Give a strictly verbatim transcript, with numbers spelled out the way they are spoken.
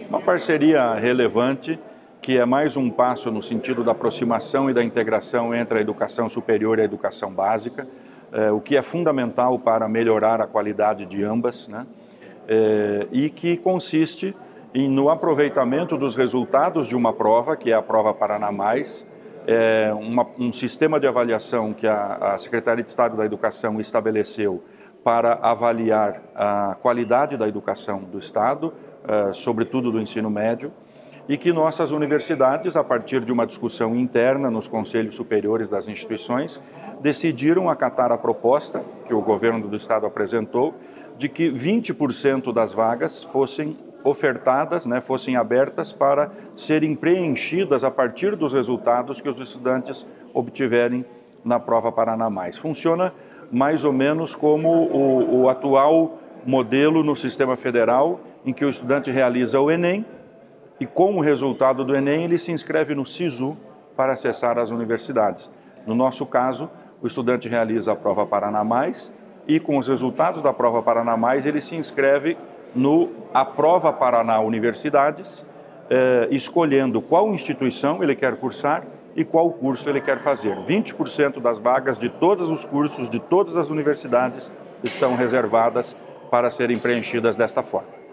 Uma parceria relevante, que é mais um passo no sentido da aproximação e da integração entre a educação superior e a educação básica, eh, o que é fundamental para melhorar a qualidade de ambas, né? Eh, e que consiste em, no aproveitamento dos resultados de uma prova, que é a prova Paraná Mais, é uma, um sistema de avaliação que a, a Secretaria de Estado da Educação estabeleceu para avaliar a qualidade da educação do Estado, eh, sobretudo do ensino médio, e que nossas universidades, a partir de uma discussão interna nos conselhos superiores das instituições, decidiram acatar a proposta que o governo do Estado apresentou de que vinte por cento das vagas fossem ofertadas, né, fossem abertas para serem preenchidas a partir dos resultados que os estudantes obtiverem na prova Paraná Mais. Funciona mais ou menos como o, o atual modelo no sistema federal, em que o estudante realiza o Enem e, com o resultado do Enem, ele se inscreve no SISU para acessar as universidades. No nosso caso, o estudante realiza a prova Paraná Mais e, com os resultados da prova Paraná Mais, ele se inscreve no A Prova Paraná Universidades, eh, escolhendo qual instituição ele quer cursar e qual curso ele quer fazer. vinte por cento das vagas de todos os cursos de todas as universidades estão reservadas para serem preenchidas desta forma.